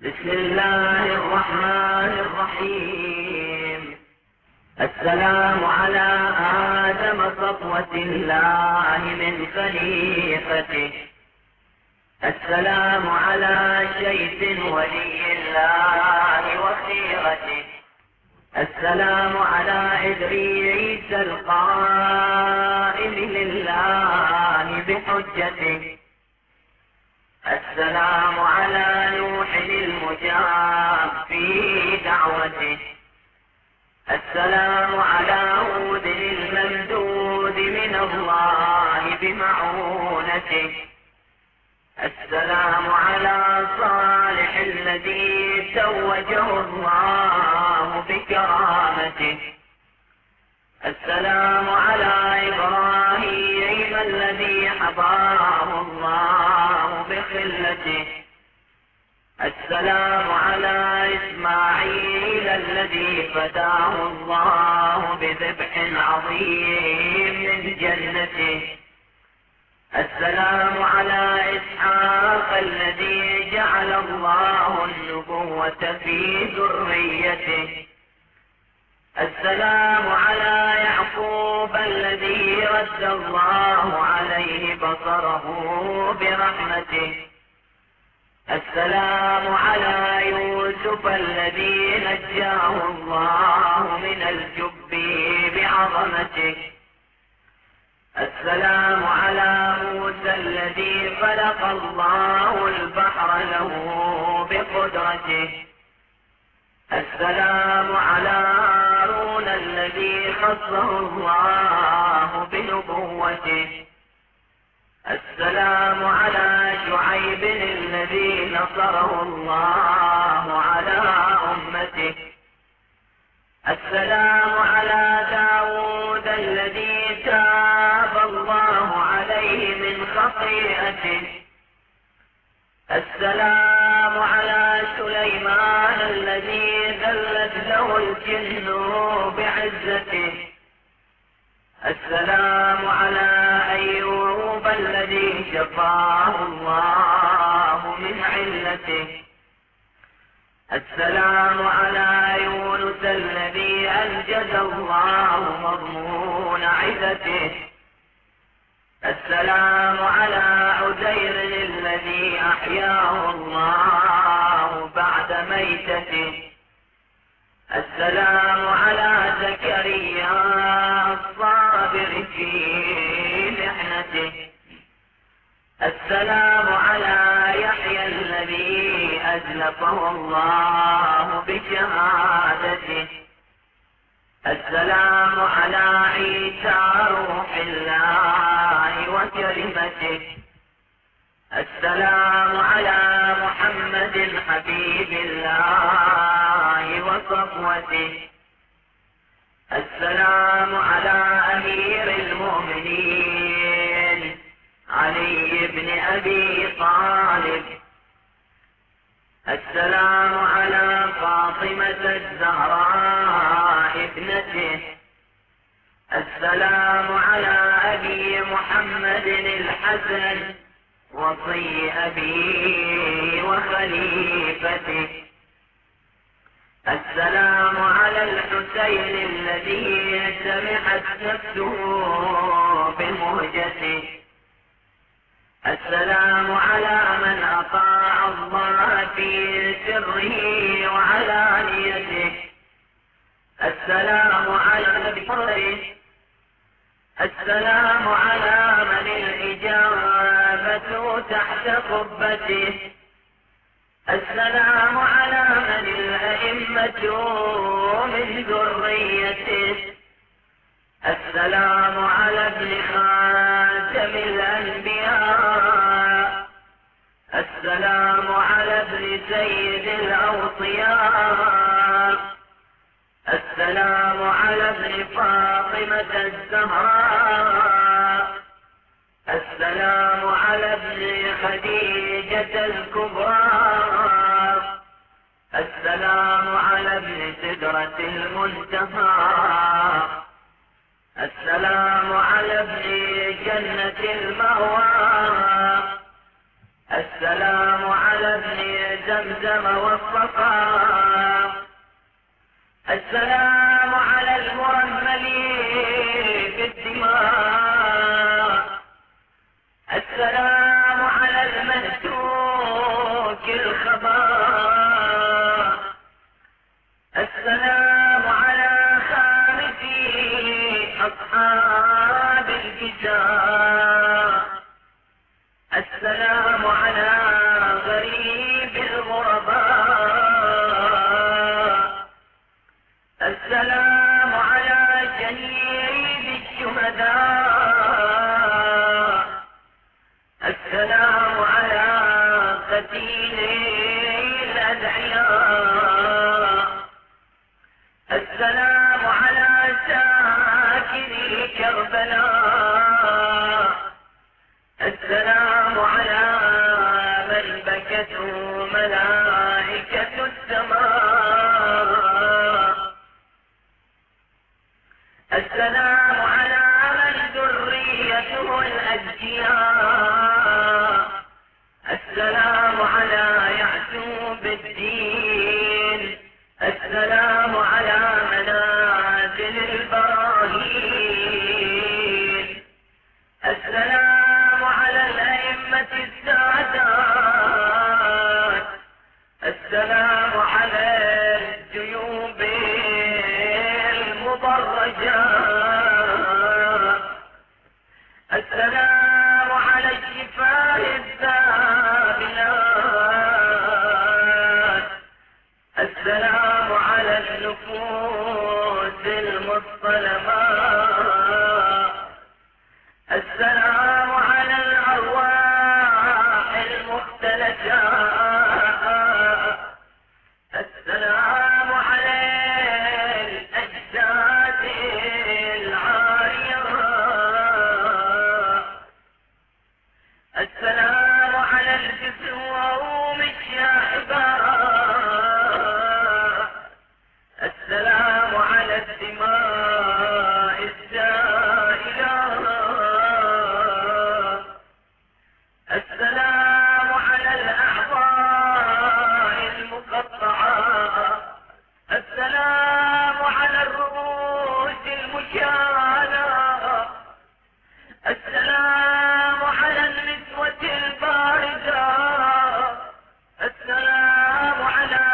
بسم الله الرحمن الرحيم. السلام على آدم صفوة الله من خليقته. السلام على شيث ولي الله وخيرته. السلام على إدريس القائم لله بحجته. السلام على نوح المجاب في دعوته. السلام على هود الممدود من الله بمعونته. السلام على صالح الذي توجه الله بكرامته. السلام على إبراهيم الذي حضاه الله بخلته. السلام على إسماعيل الذي فداه الله بذبح عظيم من جنته. السلام على إسحاق الذي جعل الله النبوة في ذريته. السلام على يعقوب الذي رد الله عليه بصره برحمته. السلام على يوسف الذي نجاه الله من الجب بعظمته. السلام على موسى الذي خلق الله البحر له بقدرته. السلام على هارون الذي خصه الله بنبوته. السلام على شعيب الذي نصره الله على أمته. السلام على داود الذي تاب الله عليه من خطيئته. السلام على سليمان الذي ذلت له الجن بعزته. السلام على أيوب الذي شفاه الله من علته. السلام على يونس الذي أنجز الله مضمون عزته. السلام على عزير الذي أحياه الله بعد ميتته. السلام على زكريا الصابر في محنته. السلام على يحيى الذي أزلفه الله بشهادته. السلام على عيسى روح الله وكلمته. السلام على محمد حبيب الله وصفوته. السلام على أمير المؤمنين علي بن أبي طالب. السلام على فاطمة الزهراء ابنته. السلام على أبي محمد الحسن وصي أبي وخليفته. السلام على الحسين الذي سمحت نفسه بمهجته. السلام على من أطاع الله في سره وعلانيته. السلام على بحره. السلام على من الإجابة تحت قبته. السلام على من الأئمة من ذريته. السلام على ابن خاتم الأنبياء. السلام على ابن سيد الأوصياء. السلام على ابن فاطمة الزهراء. السلام على ابن خديجة الكبرى. السلام على ابن سدرة المنتهى. السلام على ابن جنة المأوى. السلام على ابن زمزم والصفا. السلام على المرمل بالدماء. السلام على المهتوك الخباء. السلام على خامسي أصحاب الفجاء. السلام على غريب الغرباء. السلام على شهيد الشهداء. السلام على قتيل الأدعياء. السلام على ساكن كربلاء. السلام على من بكته ملائكة السماء. السلام على من ذريته الأزكياء. السلام على يعقوب الدين. السلام على منازل البراهين. السلام على الأئمة السادات. السلام على الجيوب المضرجات. السلام على الشفاه الذابلات. السلام على النفوس المصطلمات. السلام على الأرواح المختلجات. السلام على الأجساد العاريات. السلام على الجسوم الشاحبات. السلام على الدماء السائلات. السلام على الأعضاء المقطعات. السلام على الرؤوس المشالة. السلام على النسوة البارزة. السلام على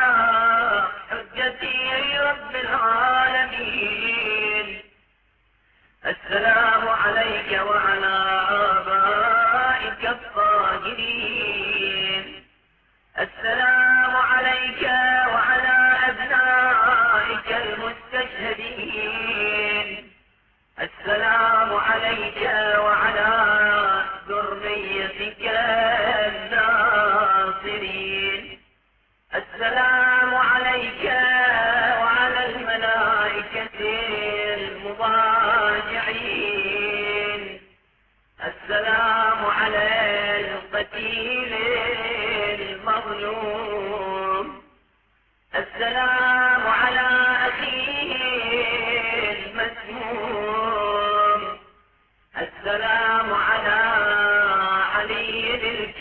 حجتي رب العالمين. السلام عليك وعلى آبائك الطاهرين. السلام عليك وعلى أبنائك المستشهدين. السلام عليك وعلى ذريتك الناصرين. السلام عليك وعلى الملائكة المضاجعين. السلام على القتيل المظلوم. السلام على أخيه المسموم. السلام على علي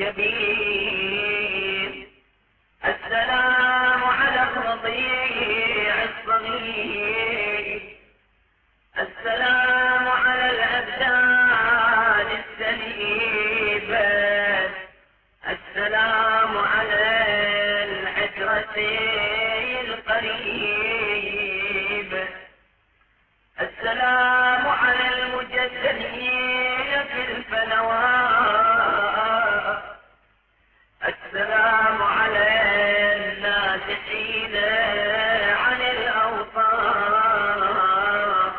الكبير. السلام على الرضيع الصغير. السلام على الأبدان السليبة. السلام على العترة القريب. السلام على المجسدين في الفلوات. السلام على الناسحين عن الأوطان.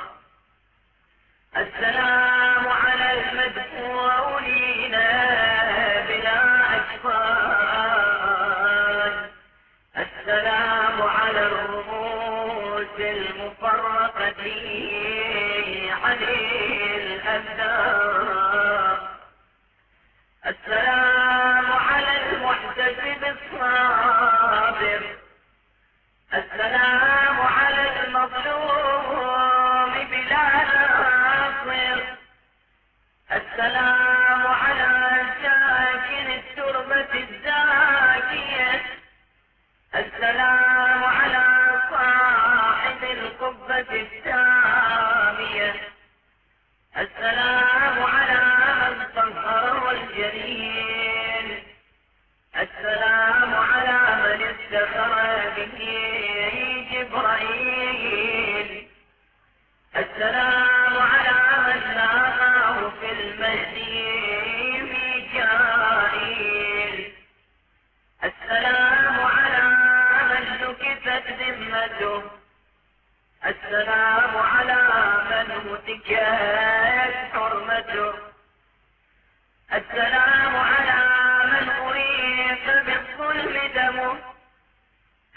السلام على المدفونين بلا أجفان. السلام على الرؤوس المفرقة عن الأبدان. السلام على المحتسب الصابر. السلام على المظلوم بلا ناصر. السلام على ساكن التربة الزاكية.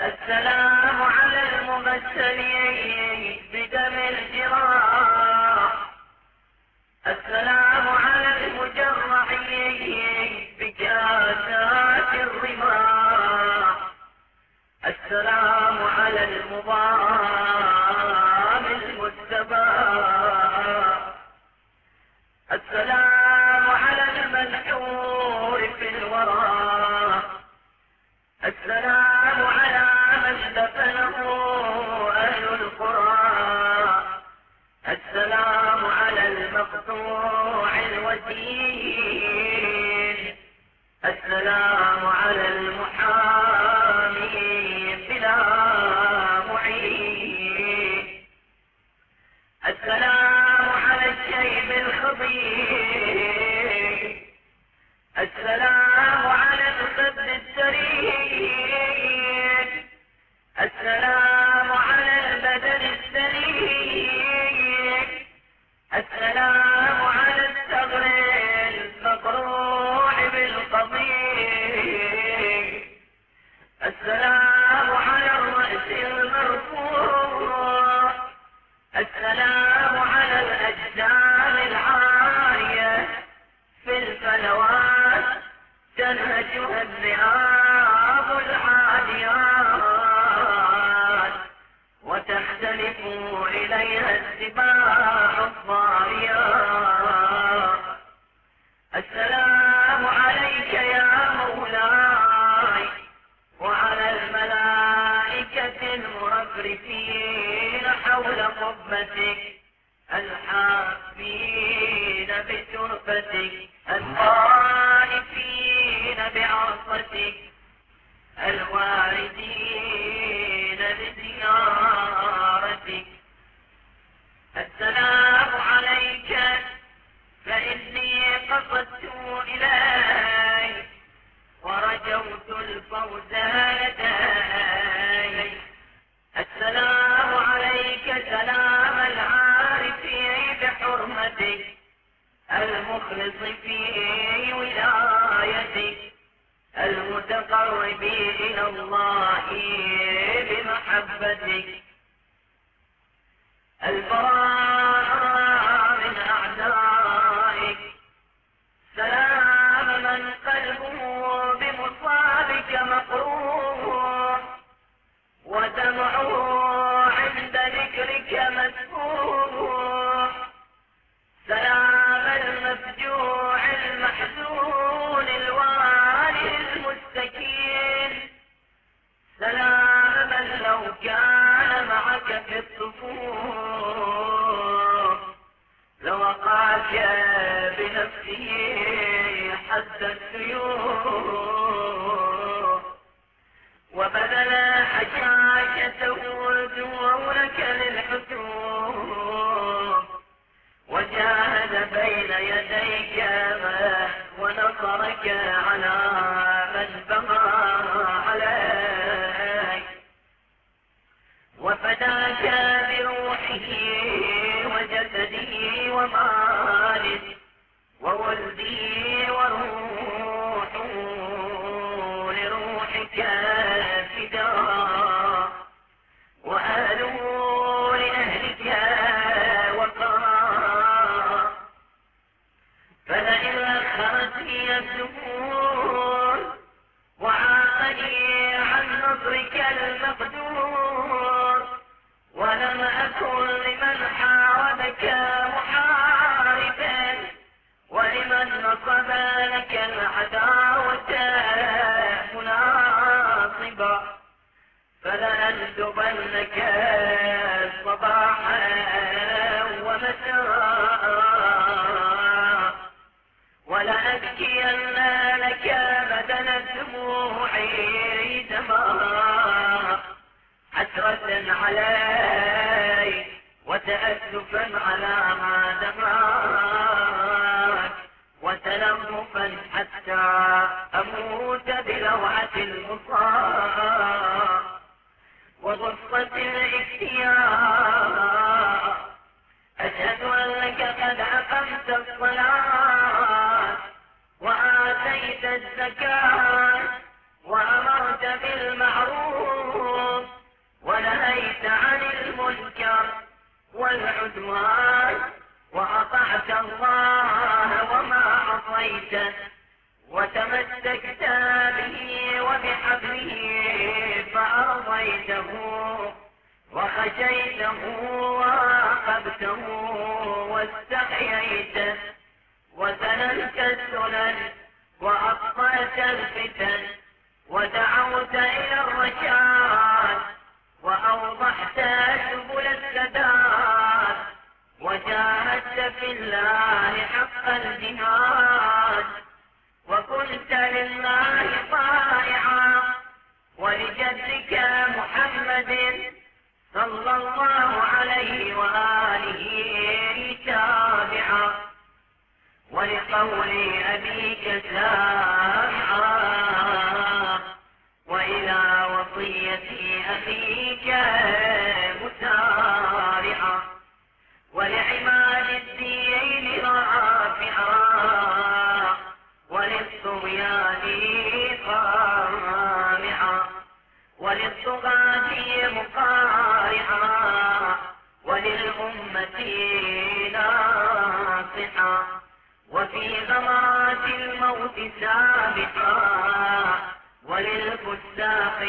السلام على المغسلين بدم الجراح، السلام على المجرحين بكاسات الرماح، السلام على المضام المستباح، السلام على المنحور في الورى، السلام على من دفنه أهل القرى، السلام على المقطوع الوتين، السلام على المحامي بلا معين، السلام على الشيب الخضير، السلام على الخد السرير، السلام على البدن السليم، السلام على الثغر المقروع بالقضيب، السلام على الرأس المرفوع، السلام على الأجسام العارية في الفلوات تنهجها الذئاب العاديات وتختلف إليها السباع الضاريات، السلام عليك يا مولاي وعلى الملائكة المرفرفين حول قبتك الحافين بتربتك الخائفين بعصتك الواردين لزيارتك، السلام عليك فإني قصدت إليك ورجوت الفوز لديك، السلام عليك سلام العارف بحرمتك المخلص في ولايتك المتقرب إلى الله بمحبتك، البراء من أعدائك، سلام من قلبه بمصابك مقروح ودمعه عند ذكرك مسفوح، سلام المفجوع المحزون الوالي المستكين، سلام من لو كان معك في الصفوف لوقعك بنفسه حد السيوف وبذل حشاشته دونك للحتوف وجاهد بين يديك ونصرك على من بغى عليك وفداك بروحه وجسده وماله وولده وروحه لروحك فداء وأهله لأهلك وقاء، فلئن أخرت هي الدهور وعاني عن نصرك المقدور ولم أكن لمن حاربك محاربا ولمن نصب لك العداوة مناصبا فلأندبنك صباحا ومساء ولأبكين لك بدل الدموع دما حسرة علي وتأسفا على ما دماك وتلهفا حتى أموت بلوعة المصاب وغصة الافتياء، أشهد أنك قد أقمت الصلاة وآتيت الزكاة وأمرت بالمعروف عصيته وتمسكت به وبحبله فأرضيته وخشيته وراقبته واستحييته وسلمت السنن وأبطلت الفتن ودعوت إلى الرشاد وأوضحت سبل السداد وجاهدت في الله حق الجهاد وكنت لله طائعا ولجدك محمد صلى الله عليه وآله تابعا ولقول أبيك سامعا وإلى وصية أخيك مسارعا ولعماد الدين رافعا وللطغيان قامعا وللطغاة مقارعا وللأمة ناصحا وفي غمرات الموت سابقا وللفساق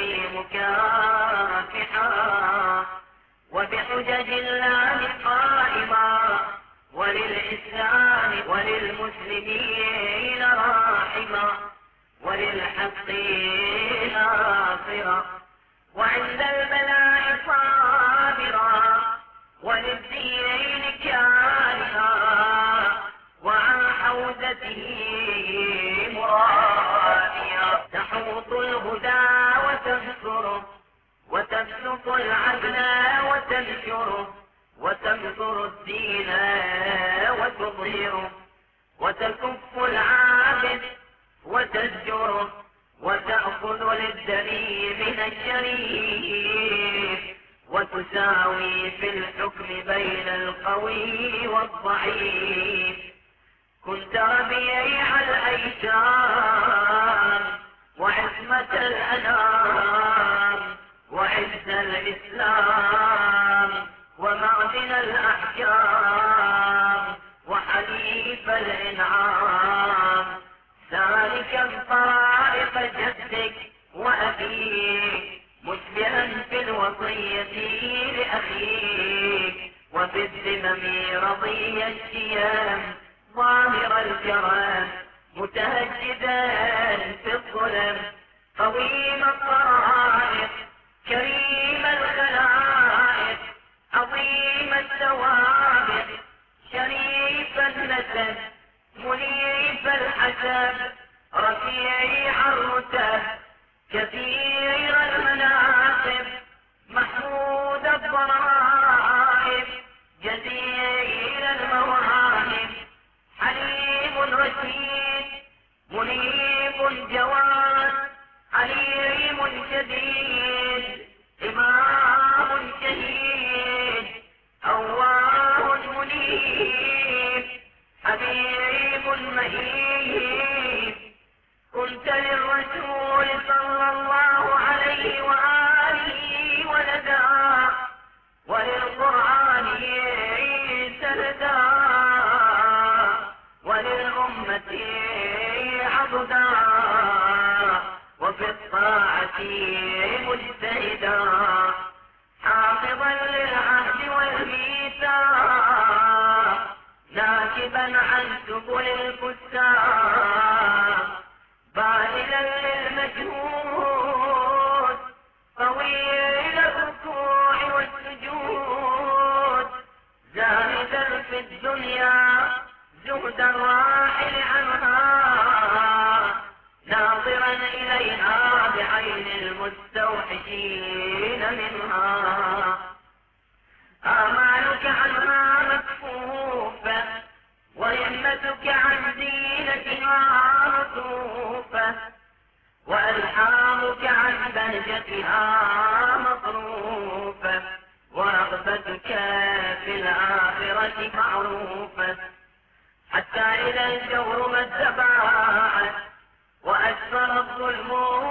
مكافحا وبحجج الله قائما وللإسلام وللمسلمين راحما وللحق ناصرا وعند البلاء صابرا وللدين كارها وعن حوزته مراديا تحوط الهدى وتنصره وتبسط العدل وتنشره وتنصر الدين وتظهره وتكف العابد وتزجره وتأخذ للدني من الشريف وتساوي في الحكم بين القوي والضعيف كنت ربيع الأيتام وعصمة الأنام وعز الإسلام ومعدن الأحكام وحليف الإنعام سالكا طرائق جدك وأبيك مشبها في الوصية لأخيك وفي الذمم رضي الشيام ظاهر الجرام متهجدا في الظلم قويم الطرائق كريم الخلائق عظيم السوابق شريف النسب منيف الحسب رفيع الرتب كثير المناقب محمود الضرائب جزيل المواهب حليم رشيد منيب جواد عليم شديد إمام شهيد أواه منيب حبيب مهيب كنت للرسول صلى الله عليه وآله ولدا وللقرآن سندا وللأمة عضدا وفي الطاعة مجتهدا حافظا للعهد والميثاق ناكبا عن سبل الفساق باذلا للمجهود طويل الركوع والسجود زاهدا في الدنيا زهد الراحل عنها ناظرا إليها بعين المستوحشين منها آمالك عنها مكفوفة وهمتك عن زينتها مصروفة وألحامك عن بهجتها مصروفة ورغبتك في الآخرة معروفة حتى إذا الجور مد باعت وأكثر الظلم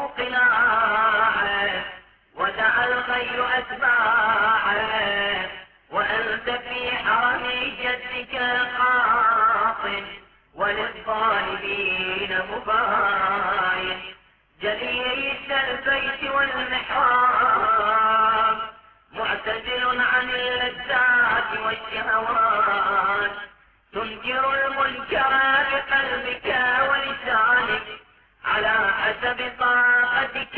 قلاعا ودعا الخيل أتباعا وأنت في حرم جدك قاط وللظالمين الحرام، معتدل عن اللذات والشهوات، تنكر المنكر بقلبك ولسانك على حسب طاقتك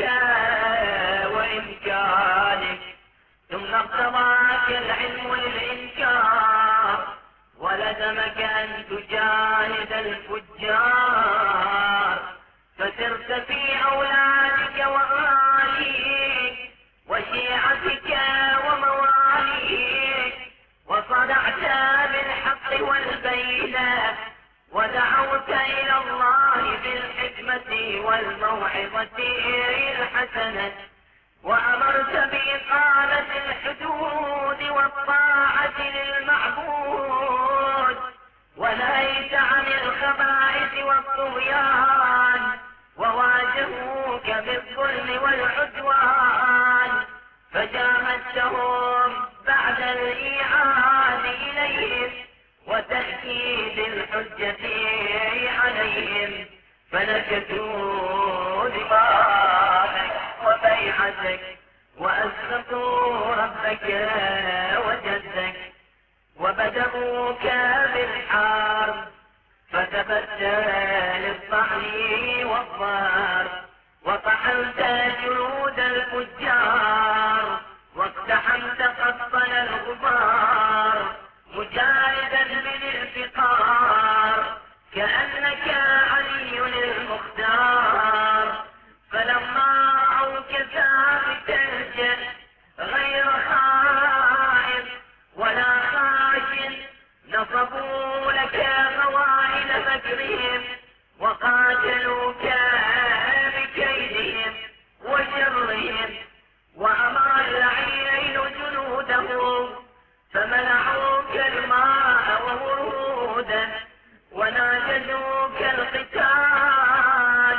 وإمكانك، ثم اقتضاك العلم للإنكار ولزمك أن تجاهد الفجار، فسرت في أولادك وأهاليك وشيعتك ومواليك، وصدعت بالحق والبينة، ودعوت إلى الله بالحكمة والموعظة الحسنة، وأمرت بإقامة الحدود والطاعة للمعبود، ونهيت عن الخبائث والطغيان، وواجهوك بالظلم والعدوان، فجاهدتهم بعد الإيعاد إليهم وتأكيد الحجة عليهم، فنكثوا دماءك وبيعتك وأسخطوا ربك وجدك، وبدأوك بالحرب فثبت للطعن والضرب، وطحنت جنود الفجار واقتحمت قطن الغبار، مجاهدا بالافتقار كأنك علي المختار، فلما رأوك ثابت الجد غير خائف ولا خاشن، نصبوا لك قوائل مكرهم وقاتلوك بكيدهم وشرهم، وأمر اللعينين جنودهم فمنعوك الماء وورودا، وناجزوك القتال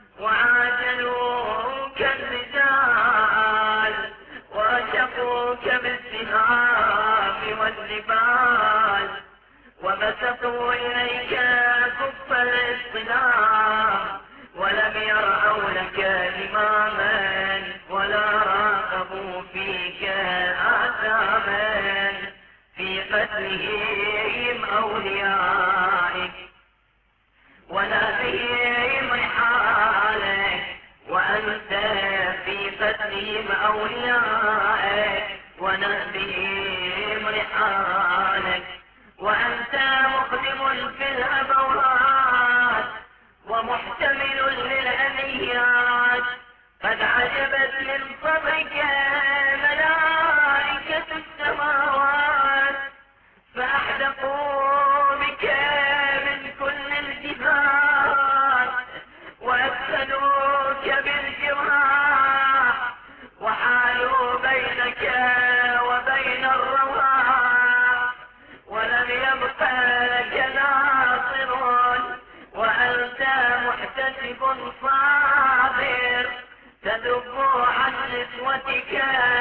وعاجلوك الرجال، ورشقوك بالسهام والنبال، وبسطوا إليك كف الاصطناع، ولم يرعوا لك إماما ولا راقبوا فيك آثاما في قتلهم أوليائك ونهبهم رحالك، وأنت في قتلهم أوليائك ونهبهم رحالك، وأنت مقدم في الأبوات ومحتمل للأنيات، قد عجبت من صبرك ملائكة السماوات، فأحدقوا بك من كل الجبال، وأدخلوك بالجراح، وحالوا بينك وبين الرواح، ولم يبق لك ناصر، وأنت محتسب صابر، تذب عن نسوتك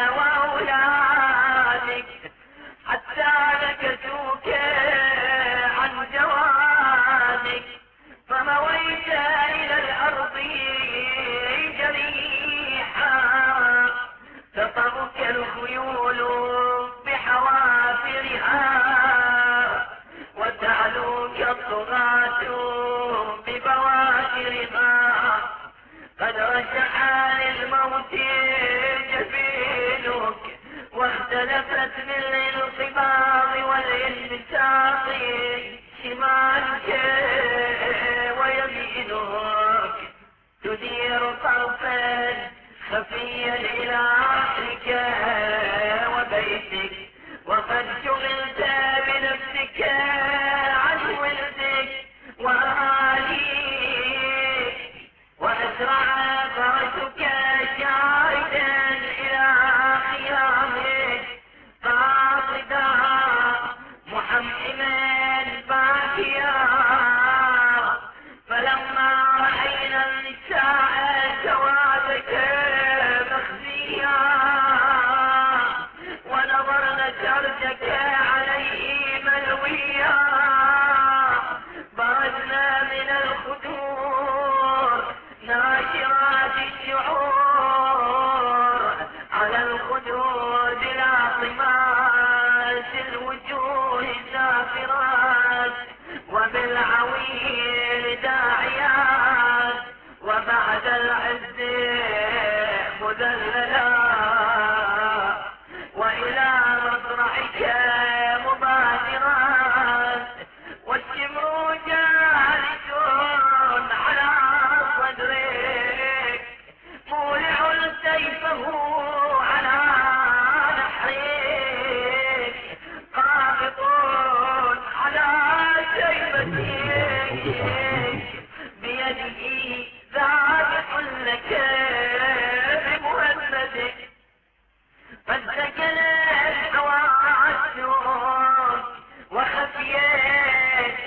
وأولادك حتى نكسوك عن جوادك، فمويت إلى الأرض جريحا، تطرك الخيول بحوافرها، وتعلوك الطغاة ببوادرها، قد رشح للموت جبينك، واختلفت من الانقباض والانبساط شمالك ويمينك، تدير طرفا خفيا إلى عقلك وبيتك، وقد شغلت بنفسك عن ولدك وأهاليك، وأسرع فرسك شاردا إلى خيامك قاصدا محمما باكيا، فلما رأينا النساء سوادك مخزيا، ونظر الخدود العاصمات الوجوه زافرات وبالعويل داعيات وبعد العز مذللات وإلى مصرعك مبادرات والشمر جالس على صدرك مولع سيفه على نحرك قابض على شيبتك بيده ذابح لك بمهمتك قد سكنت حواسك وخفيت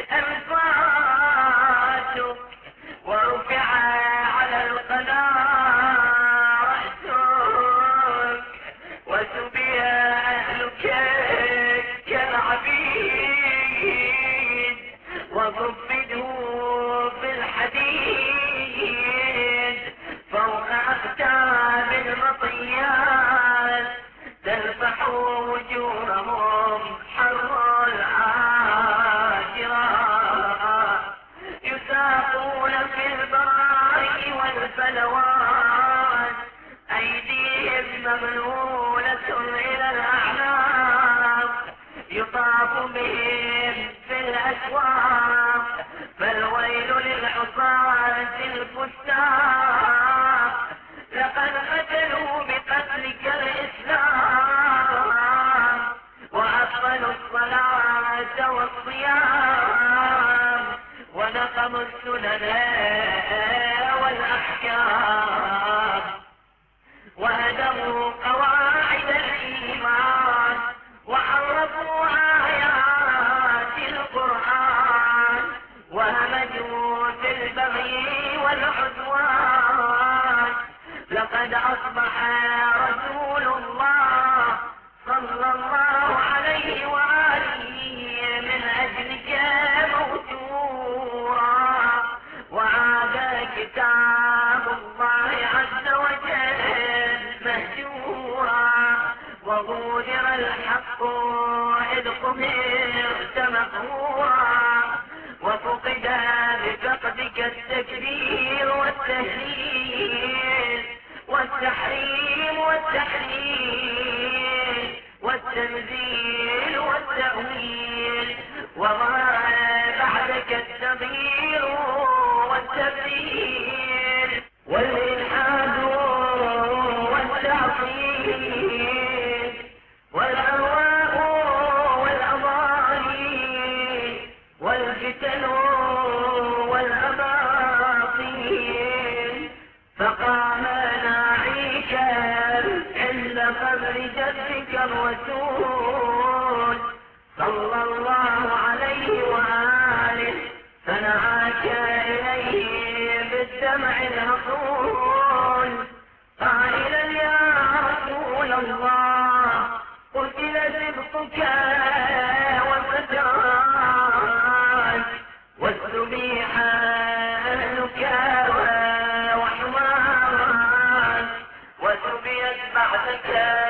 أنفاسك ورفع على القناة رأسك وسبي أهلك كالعبيد وضبدوا في الحديد فوق أختام المطيات تلفح وجوههم حر العاشرات يساقون في البراري والفلوات أيديهم مغلولة إلى الأعناق يطاف بهم في الأسواق فالويل للعصاة الفساق لقد قتلوا بقتلك الإسلام وأبطلوا الصلاة والصيام ونقضوا السنن والأحكام وهدموا قواعد الإيمان وحرفوا آيات القرآن وهمجوا في البغي والعدوان لقد أصبح رسول الله صلى الله عليه وآله من أجلك موجورا وعاد كتاب الله عز وجل مهجورا وغودر الحق إذ قمرت مقهورا وفقد بفقدك التكبير والتهليل والتحريم والتحليل والتنزيل والتأويل وما بعدك التغيير والتبديل والإلحاد والتعطيل والأهواء والأضاليل والفتن والأباطيل فقام ناعيكا عند قبر جدك الرسول صلى الله عليه وآله فنعاك إليه بالدمع الهطول قائلا يا رسول الله قتل سبطك وفتاك واستبيح أهلك وحماك وسبيت بعدك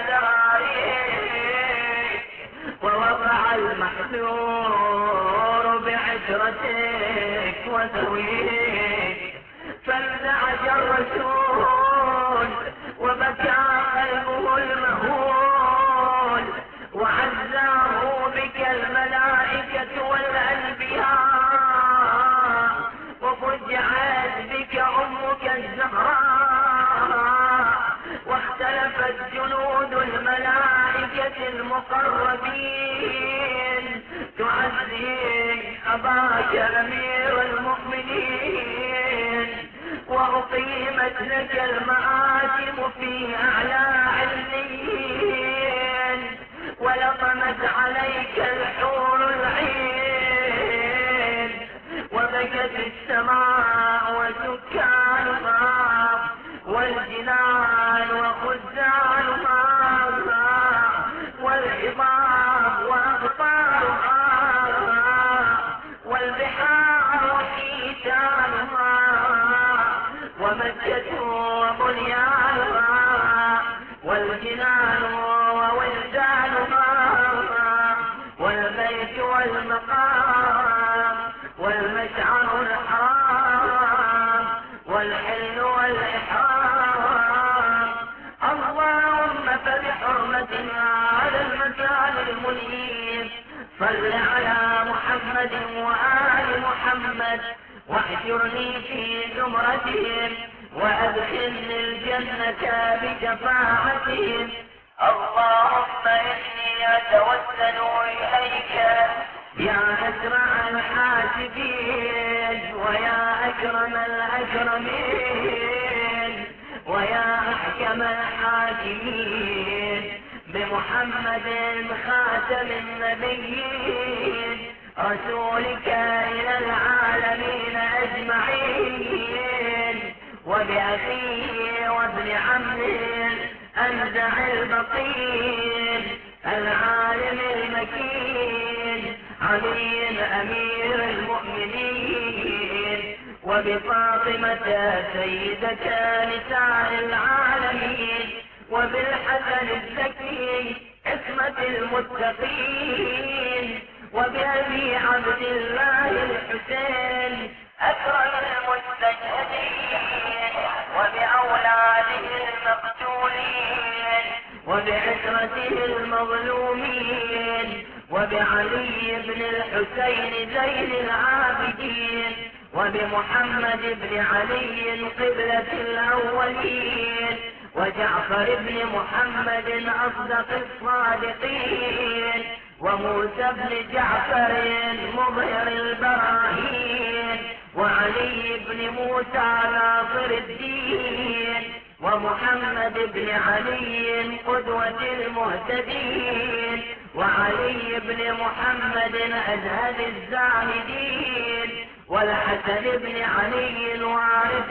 داريك ووضع المحذور بعشرتك وسويك فانزعج الرسول وبكى قلبه المهول وعزاه بك الملائكة والأنبياء وفجعت بك أمك الزهراء واختلفت جنود الملائكة المقربين تعزي أباك أمير المؤمنين وأقيمت لك المآتم في أعلى عليين ولطمت عليك الحور العين وبكت السماء وسكانها والجنان وخزانها والعظام وأغطارها والبحار وحيتانها ومكة وبنيانها والجنان الجنان وولدانها والبيت والمقام والمشعر الحرام والحل والإحرام. اللهم فبحرمة هذا المكان المنيب صل على محمد وآل محمد واحشرني في زمرتهم وأدخلني الجنة بشفاعتهم. اللهم إني أتوسل إليك يا أسرع الحاسبين ويا أكرم الأكرمين ويا أحكم الحاكمين بمحمد خاتم النبيين رسولك إلى العالمين أجمعين وبأخيه وابن عمه أنزع البطين العالم المكين علي أمير المؤمنين وبفاطمة سيدة نساء العالمين وبالحسن الزكي عصمة المتقين وبأبي عبد الله الحسين أكرم المستشهدين وبأولاده المقتولين وبعترته المظلومين وبعلي بن الحسين زين العابدين وبمحمد بن علي قبلة الأولين وجعفر بن محمد أصدق الصادقين وموسى بن جعفر مظهر البراهين وعلي بن موسى ناصر الدين ومحمد بن علي قدوة المهتدين وعلي بن محمد أزهد الزاهدين والحسن بن علي الوارث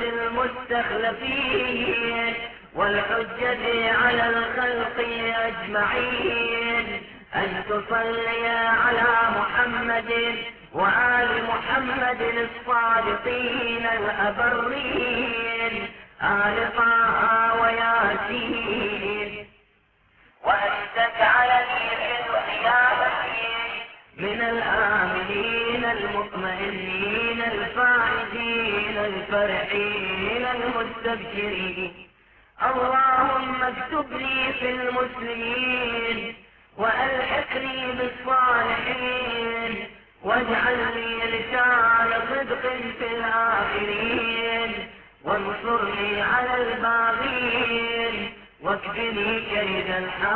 المستخلفين والحجة على الخلق أجمعين أن تصلي على محمد وآل محمد الصادقين الأبرين آل طه وياسين وأن تجعلني في القيامة من الآمنين المطمئنين الفائزين الفرحين المستبشرين. اللهم اكتب لي في المسلمين وألحقني بالصالحين واجعل لي لسان صدق في الآخرين وانصرني على الباغين واكفني كيد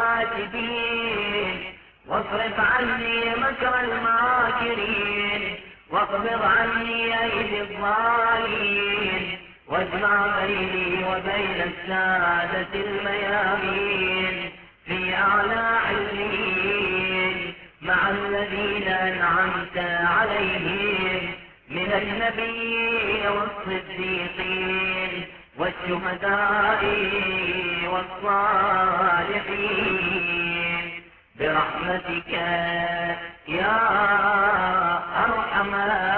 الحاسدين واصرف عني مكر الماكرين واقبض عني أيدي الظالمين واجمع بيني وبين السادة الميامين في أعلى عليين مع الذين أنعمت عليهم من النبيين والصديقين والشهداء والصالحين برحمتك يا أرحم